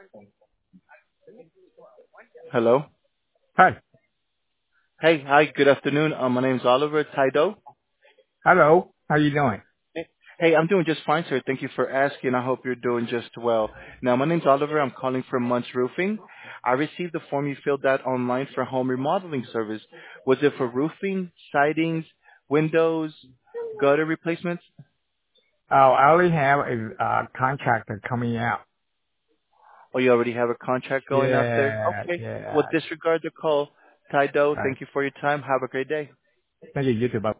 Hello. Hi. Hey, hi, good afternoon. My name's Oliver Taido. Hello. How you doing? Hey, I'm doing just fine, sir. Thank you for asking. I hope you're doing just well. Now, my name's Oliver. I'm calling from Munch Roofing. I received the form you filled out online for home remodeling service. Was it for roofing, sidings, windows, gutter replacements? Oh, I already have a contractor coming out. Or you already have a contract going out there? Yeah, Okay. Well, yeah. disregard the call. Taido, All right. thank you for your time. Have a great day. Thank you. You too. Bye.